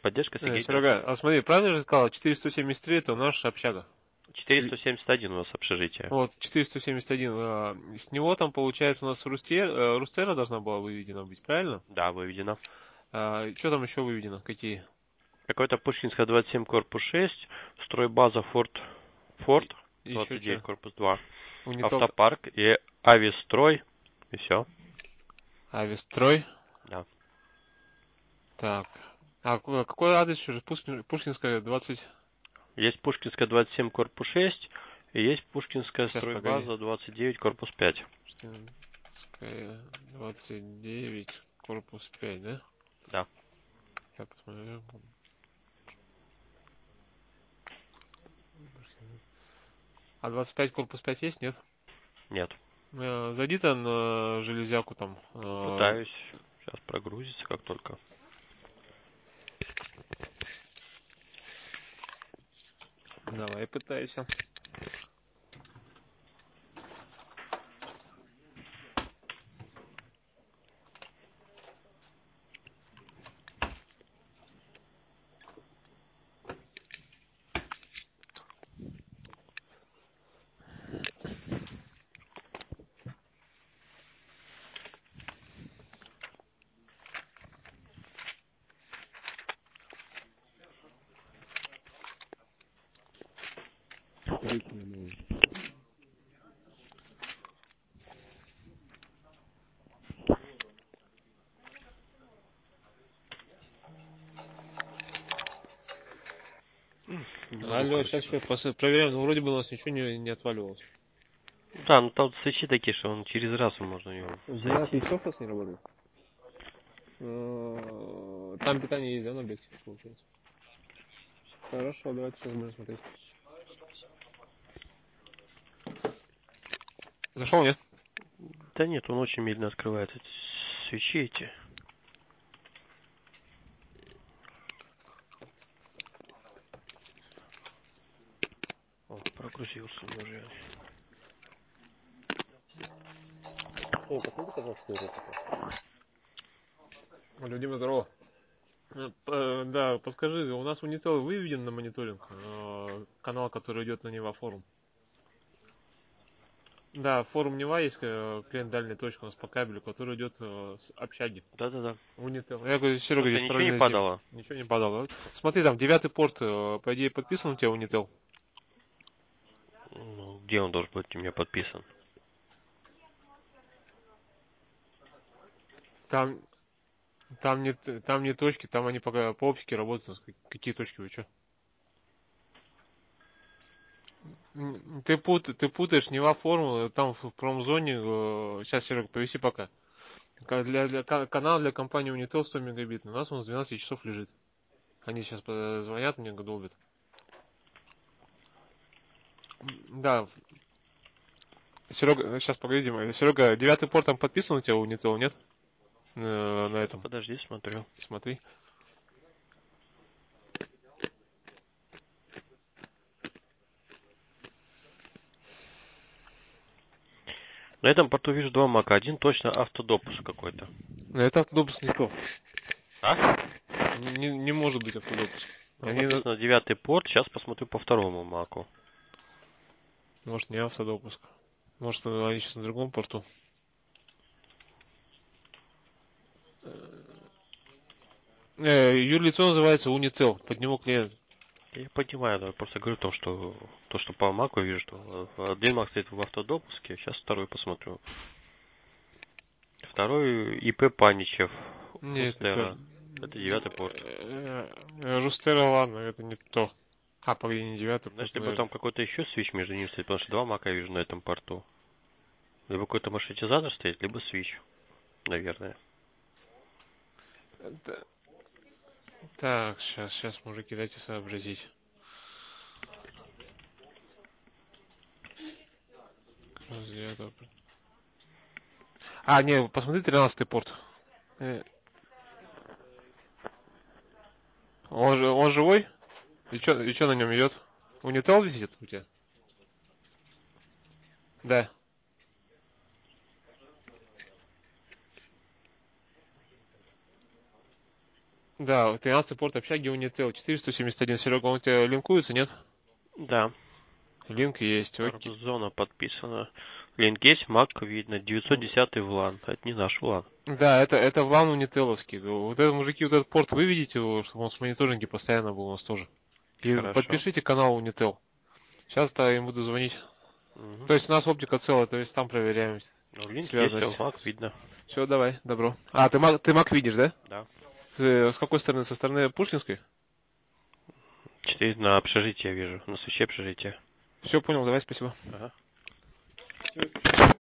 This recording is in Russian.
Поддержка Сигейта. Серега, а смотри, правильно же сказал, 473 это наша общага. 471 у нас общежитие. Вот, 471. С него там, получается, у нас Рустера должна была выведена быть, правильно? Да, выведено. Что там еще выведено? Какие? Какой-то Пушкинская 27, корпус 6, стройбаза Форт, Еще 29, что? корпус 2, Унител... автопарк и авиастрой, и все. Авиастрой. Да. Так. А какой адрес еще? Пушкинская 20... Есть Пушкинская 27, корпус 6, и есть Пушкинская Сейчас, погоди. стройбаза 29, корпус 5. Пушкинская 29, корпус 5, да? Да. Я посмотрю. А 25, корпус 5 есть, нет? Нет. Зайди там на железяку там. Пытаюсь. Сейчас прогрузится, как только. Давай, пытайся. Алло, сейчас еще проверяем, но вроде бы у нас ничего не отваливалось. Да, ну там свечи такие, что он через раз можно его. 12 часов у нас не работает? Там питание есть, да, на объекте, получается? Хорошо, давайте сейчас будем смотреть. Зашел, нет? Да нет, он очень медленно открывается. Свечи эти. О, прогрузился уже. О, посмотри, пожалуйста, что это такое. Алло, Дима, здорово. Да, подскажи, у нас Unitel выведен на мониторинг, канал, который идет на Нева форум. Да, форум Нева есть, клиент дальняя точка у нас по кабелю, который идет с общаги. Да-да-да. Unitel. Я говорю, Серега, здесь Ничего не параллельно падало? Ничего не падало. Смотри, там 9-й порт, по идее, подписан у тебя Unitel? Ну, где он должен быть у меня подписан? Там нет точки, там они пока по оптике работают. Какие точки, вы что? Ты путаешь Нева формулы, там в промзоне, сейчас, Серега, повиси пока. Канал для компании Unitel 100 мегабит, у нас он с 12 часов лежит. Они сейчас звонят мне, долбят. Да, Серега, сейчас погоди, Дима. Серега, 9-й порт там подписан у тебя у Unitel, нет? На этом. Подожди, смотрю. Смотри. На этом порту вижу два мака. Один точно автодопуск какой-то. Это автодопуск не то. А? Не может быть автодопуск. Написано 9-й порт. Сейчас посмотрю по второму маку. Может, не автодопуск. Может, они сейчас на другом порту. Юрлицо называется Unitel. Под него клиент. Я понимаю, но я просто говорю то, что по маку вижу, что один мак стоит в автодопуске. Сейчас второй посмотрю. Второй ИП Паничев. Нет, Рустера. Это 9-й порт. Рустера, ладно, это не то. Погоди, не 9-й порт, Значит, либо там какой-то еще свич между ними стоит, потому что два мака я вижу на этом порту. Либо какой-то маршрутизатор стоит, либо свич, наверное. Так, сейчас, мужики, дайте сообразить. Не, посмотри 13-й порт. Он живой? И что на нем идет? Унител висит у тебя? Да. Да, 13 порт общаги Unitel 4171. Серега, он у тебя линкуется, нет? Да. Линк есть, окей. Зона подписана. Линк есть, Mac видно. 910 VLAN. Это не наш VLAN. Да, это WLAN унителовский. Вот это, мужики, вот этот порт выведите его, чтобы он с мониторинге постоянно был у нас тоже. И Хорошо. подпишите канал Unitel. Сейчас-то я им буду звонить. Угу. То есть у нас оптика целая, то есть там проверяем Ну, линк есть, связность. Mac видно. Все, давай, добро. А, ты Мак видишь, да? Да. С какой стороны? Со стороны Пушкинской? 4 на общежитие вижу. На свече общежития. Все, понял, давай, спасибо. Ага.